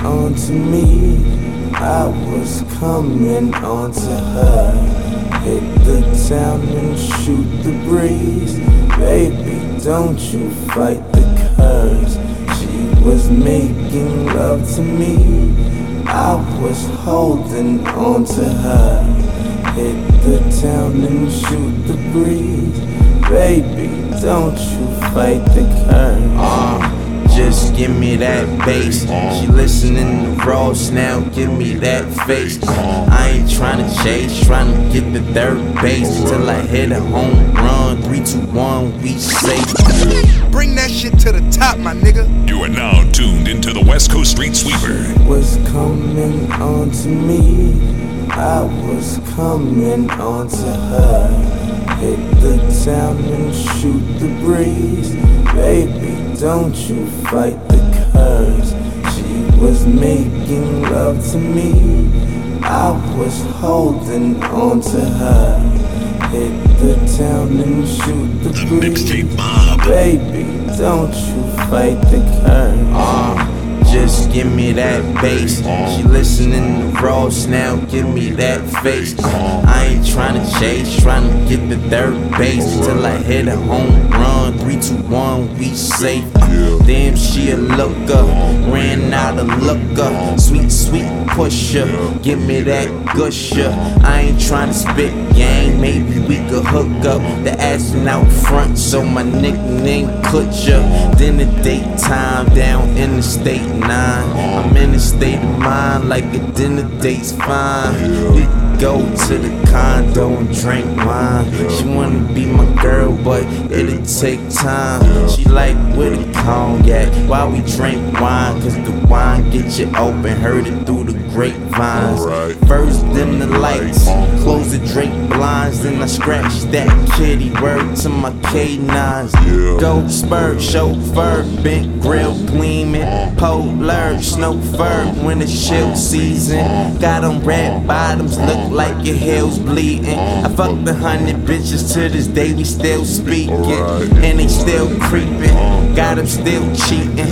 onto me, I was coming onto her. Hit the town and shoot the breeze. Baby, don't you fight the curves. She was making love to me, I was holding onto her. Hit the town and shoot the breeze. Baby, don't you fight the curves. Just give me that bass. She listening to Ross now, give me that face. I ain't tryna chase, tryna get the third base till I hit a home run. 3, 2, 1, we safe. Bring that shit to the top, my nigga. You are now tuned into the West Coast Street Sweeper. Was coming onto me, I was coming onto her. Hit the town and shoot the breeze. Baby, don't you fight the curves. She was making love to me, I was holding onto her. Hit the town and shoot the breeze. Mixtape Mob. Baby, don't you fight the curves. Just give me that bass. She listening to Ross now, give me that face. I ain't tryna chase, tryna get the third base till I hit a home run. 3, 2, 1, we safe. Damn, she a looker, ran out of looker. Sweet, sweet pusher, give me that gusher. I ain't tryna spit game, maybe we could hook up. The accent out front, so my nickname Kutcher. Then the daytime down in the state 9. I'm in a state of mind like a dinner date's fine. We go to the condo and drink wine. She wanna be my girl, but it'll take time. She like where the cognac while we drink wine, cause the wine get you open, heard it through the grapevines. First dim the lights, close the drink blinds, then I scratch that kitty word to my K9s. Gold spur, chauffeur, bent grill gleaming, polar, snow fur when it's chill season. Got on red bottoms, look like your heel's bleeding. I fucked 100 bitches to this day, we still speaking, and they still creeping. Got them still cheating.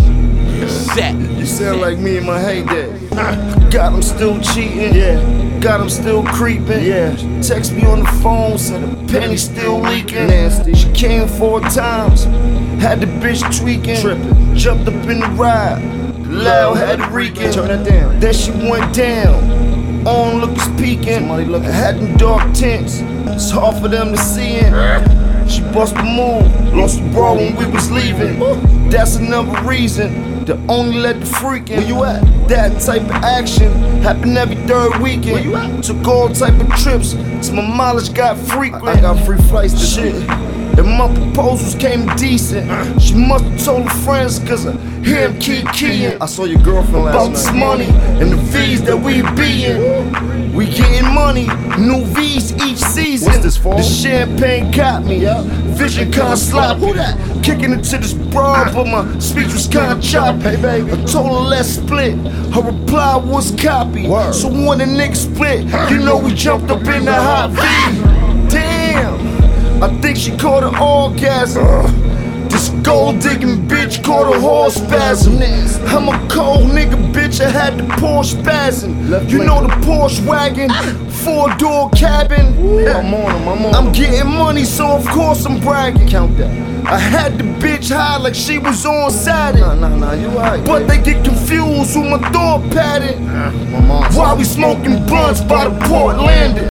You sound like me in my heyday. Got them still cheating, yeah. Got them still creeping, yeah. Text me on the phone, said the penny still leaking. Nasty. She came 4 times, had the bitch tweaking, tripping. Jumped up in the ride, the loud had it reeking. Turn that down. Then she went down, onlookers peeking. I had them dark tints, it's hard for them to see in. She bust a move, lost the bra when we was leaving. That's another reason to only let the freakin'. Where you at? That type of action happen every 3rd weekend. Where you at? Took all type of trips till my mileage got frequent. I got free flights to shit. And my proposals came decent. She must have told her friends cause I hear him keep keying. I saw your girlfriend last night. About this money and the V's that we be in. We getting money, new V's each season. What's this for? The champagne got me, vision kinda sloppy. Kicking into this broad, but my speech was kinda choppy. Hey, baby. I told her let's split, her reply was copy. So when the niggas split, you know we jumped up in the hot V. Damn, I think she caught an orgasm. This gold digging bitch caught a horse spasm. I'm a cold nigga, bitch, I had the Porsche spasm. You know the Porsche wagon, 4-door cabin. I'm on him, I'm getting money, so of course I'm bragging. Count that. I had the bitch high like she was on Saturn. Nah, you right. But they get confused with my thought pattern. While we smoking blunts by the port landing.